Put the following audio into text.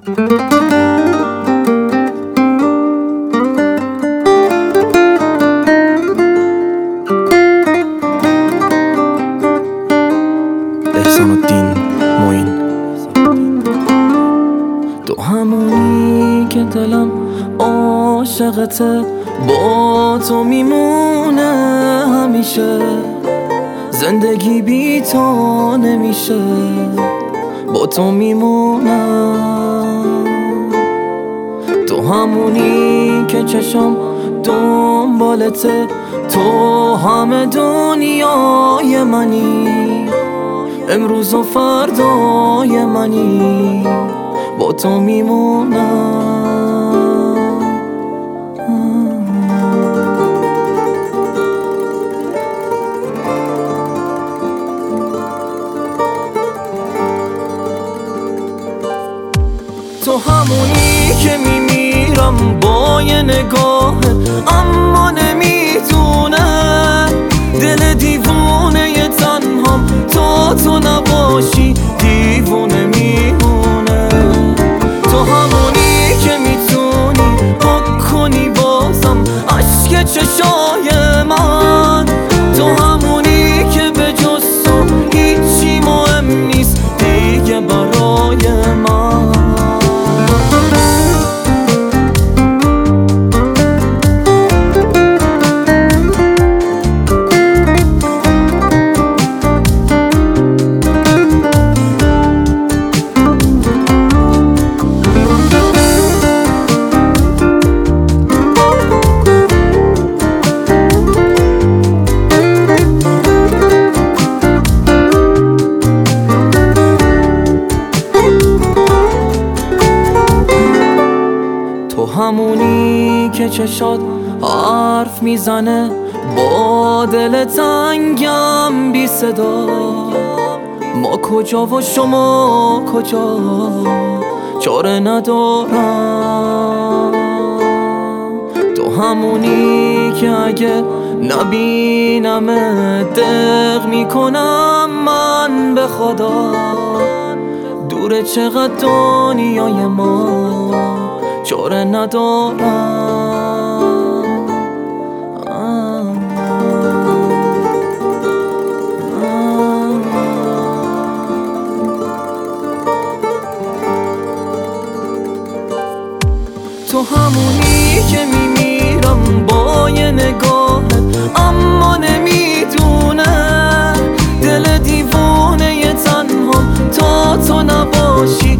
احسان الدین معین. تو همونی که دلم عاشقته، با تو میمونه همیشه، زندگی بی تو نمیشه، با تو میمونم. تو همونی که چشم دنبالته، تو همه دنیای منی، امروز و فردای منی، با تو میمونم. تو همونی که میمیرم با یه نگاه، اما نمیتونه دل دیوونه ی تنهام، تو نباشی دیوونه میمونه. تو همونی که میتونی پاک کنی بازم اشک چشای من، تو همونی که به جز تو هیچی مهم نیست دیگه برای من. تو همونی که چشات حرف میزنه با دل تنگم بی صدا، ما کجا و شما کجا چاره ندارم. تو همونی که اگه نبینم دق میکنم من به خدا، دوره چقدر دنیای ما چاره ندارم. تو همونی که میمیرم با یه نگاه، اما نمیدونه دل دیوونه ی تنهام، تو نباشی